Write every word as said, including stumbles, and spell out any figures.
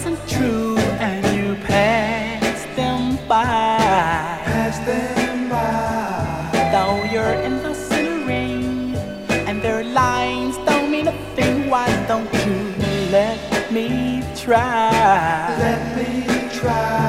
wasn't true, and you passed them by. Pass them by. Though you're in the center ring, and their lines don't mean a thing, why don't you let me try? Let me try.